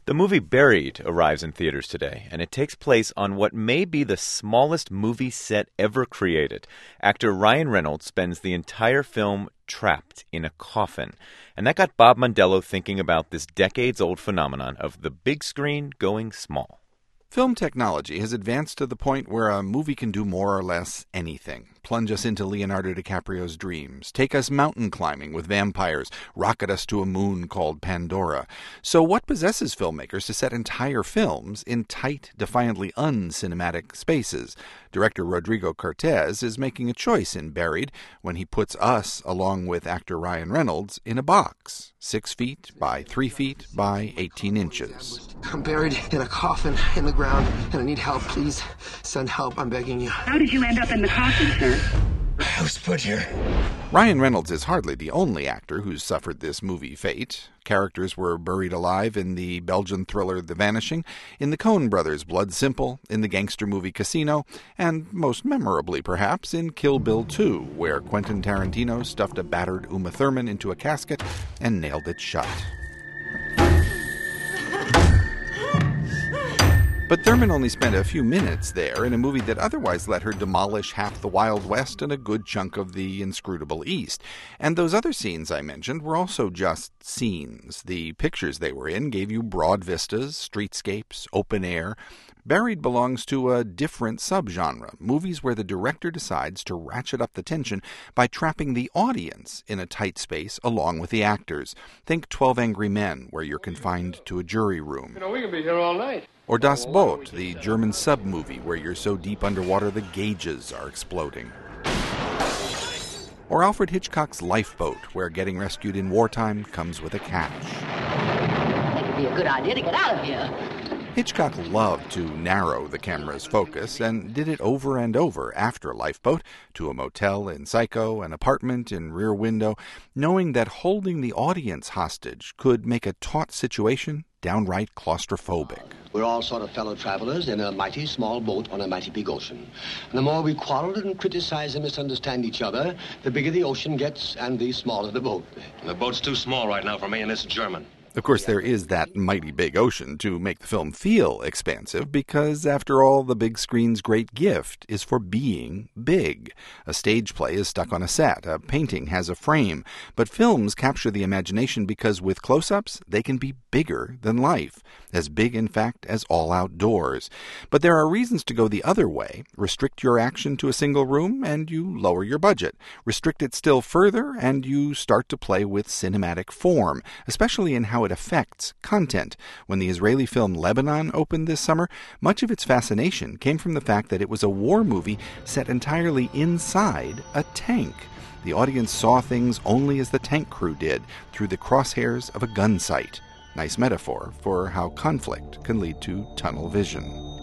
The movie Buried arrives in theaters today, and it takes place on what may be the smallest movie set ever created. Actor Ryan Reynolds spends the entire film trapped in a coffin. And that got Bob Mondello thinking about this decades-old phenomenon of the big screen going small. Film technology has advanced to the point where a movie can do more or less anything. Plunge us into Leonardo DiCaprio's dreams, take us mountain climbing with vampires, rocket us to a moon called Pandora. So what possesses filmmakers to set entire films in tight, defiantly un-cinematic spaces? Director Rodrigo Cortés is making a choice in Buried when he puts us, along with actor Ryan Reynolds, in a box, 6 feet by 3 feet by 18 inches. I'm buried in a coffin in the ground, and I need help. Please send help. I'm begging you. How did you end up in the coffin, sir? I was put here. Ryan Reynolds is hardly the only actor who's suffered this movie fate. Characters were buried alive in the Belgian thriller The Vanishing, in the Coen brothers' Blood Simple, in the gangster movie Casino, and most memorably, perhaps, in Kill Bill 2, where Quentin Tarantino stuffed a battered Uma Thurman into a casket and nailed it shut. But Thurman only spent a few minutes there in a movie that otherwise let her demolish half the Wild West and a good chunk of the inscrutable East. And those other scenes I mentioned were also just scenes. The pictures they were in gave you broad vistas, streetscapes, open air. Buried belongs to a different subgenre, movies where the director decides to ratchet up the tension by trapping the audience in a tight space along with the actors. Think 12 Angry Men, where you're confined to a jury room. We can be here all night. Or Das Boot, the German sub-movie where you're so deep underwater the gauges are exploding. Or Alfred Hitchcock's Lifeboat, where getting rescued in wartime comes with a catch. I think it'd be a good idea to get out of here. Hitchcock loved to narrow the camera's focus and did it over and over after Lifeboat, to a motel in Psycho, an apartment in Rear Window, knowing that holding the audience hostage could make a taut situation downright claustrophobic. We're all sort of fellow travelers in a mighty small boat on a mighty big ocean. And the more we quarrel and criticize and misunderstand each other, the bigger the ocean gets and the smaller the boat. The boat's too small right now for me, and it's German. Of course, there is that mighty big ocean to make the film feel expansive, because, after all, the big screen's great gift is for being big. A stage play is stuck on a set, a painting has a frame, but films capture the imagination because with close-ups, they can be bigger than life, as big, in fact, as all outdoors. But there are reasons to go the other way. Restrict your action to a single room, and you lower your budget. Restrict it still further, and you start to play with cinematic form, especially in how it affects content. When the Israeli film Lebanon opened this summer, much of its fascination came from the fact that it was a war movie set entirely inside a tank. The audience saw things only as the tank crew did, through the crosshairs of a gun sight. Nice metaphor for how conflict can lead to tunnel vision.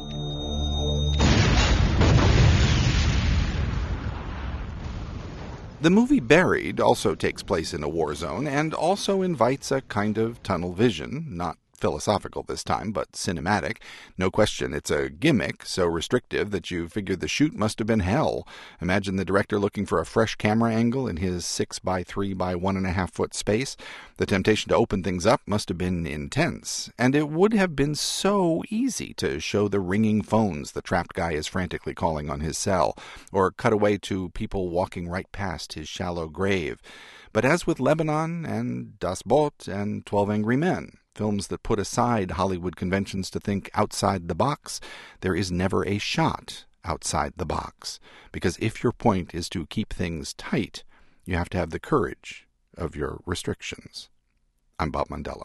The movie Buried also takes place in a war zone and also invites a kind of tunnel vision, not philosophical this time, but cinematic. No question, it's a gimmick so restrictive that you figure the shoot must have been hell. Imagine the director looking for a fresh camera angle in his 6 by 3 by 1.5 foot space. The temptation to open things up must have been intense, and it would have been so easy to show the ringing phones the trapped guy is frantically calling on his cell, or cut away to people walking right past his shallow grave. But as with Lebanon and Das Boot and 12 Angry Men, films that put aside Hollywood conventions to think outside the box, there is never a shot outside the box. Because if your point is to keep things tight, you have to have the courage of your restrictions. I'm Bob Mondello.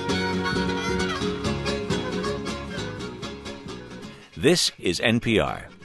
This is NPR.